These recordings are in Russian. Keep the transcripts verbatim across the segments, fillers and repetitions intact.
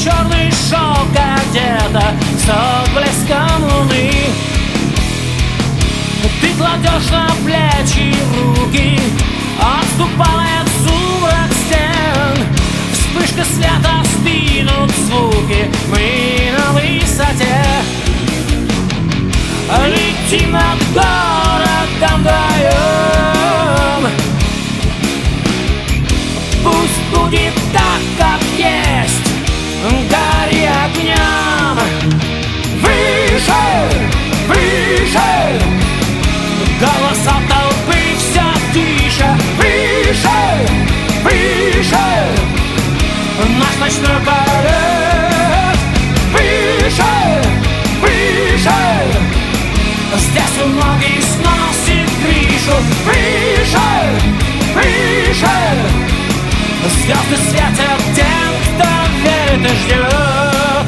черный шелк одета с отблеском луны. Ты кладешь на плечи руки, отступает сумрак стен. Вспышка света, сдвинут звуки, мы на высоте. Летим над городом вдвоем. Пусть будет так, как есть, гори огнем. Выше, выше, голоса толпы все тише. Выше, выше, наш ночной полет. Выше, выше, здесь у многих сносит крышу. Выше, выше, звезды светят тем, кто верит и ждет.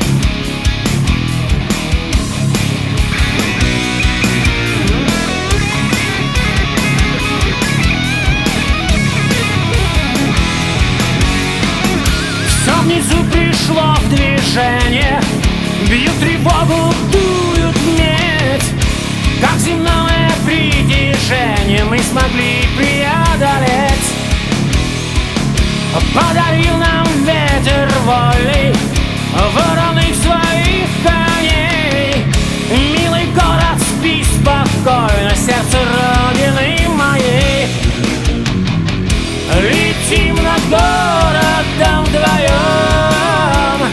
Все внизу пришло в движение, бьют тревогу, дуют медь. Как земное притяжение мы смогли преодолеть. Подарил нам ветер воли вороных своих коней. Милый город, спи спокойно, сердце родины моей. Летим над городом вдвоем.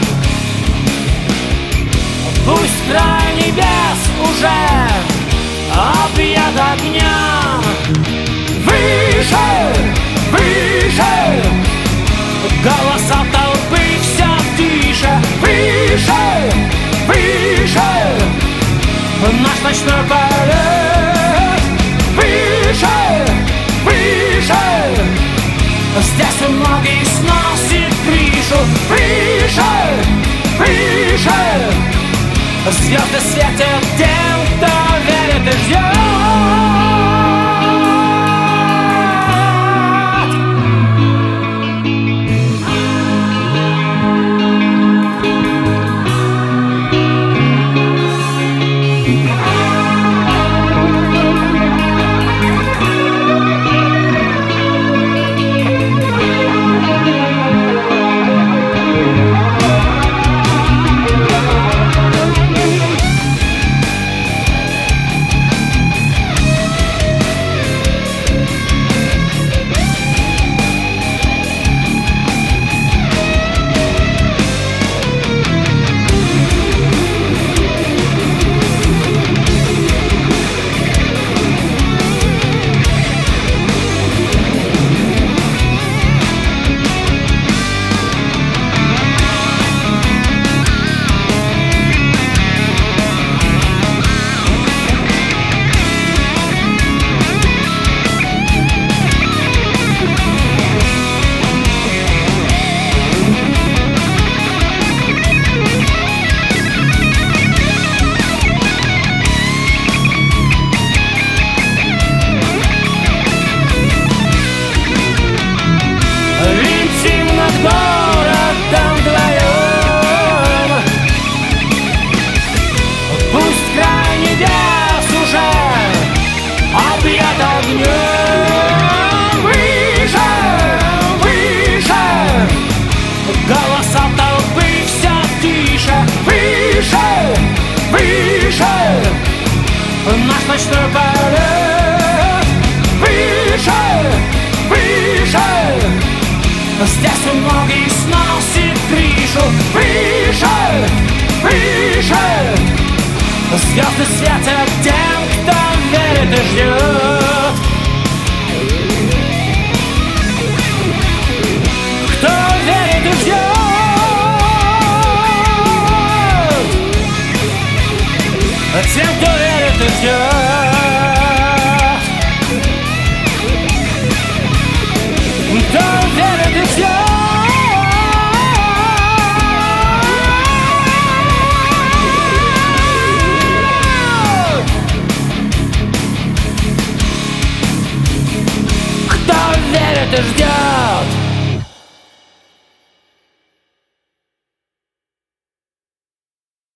Пусть край небес уже объят огнем. Выше, выше, голоса толпы все тише. Выше, выше, наш ночной полет. Выше, выше, здесь у многих сносит крышу. Выше, выше, звезды светят тем, кто верит и ждет. Городом вдвоем. Пусть край небес уже объят огнем. Выше, выше, голоса толпы все тише. Выше, выше, наш ночной полет. Выше, выше, здесь у многих сносит крышу. Выше, выше, звезды светят тем, кто верит и ждет. Кто верит и ждет. Тем, кто верит и ждет. Кто верит и ждет. Кто верит и ждет.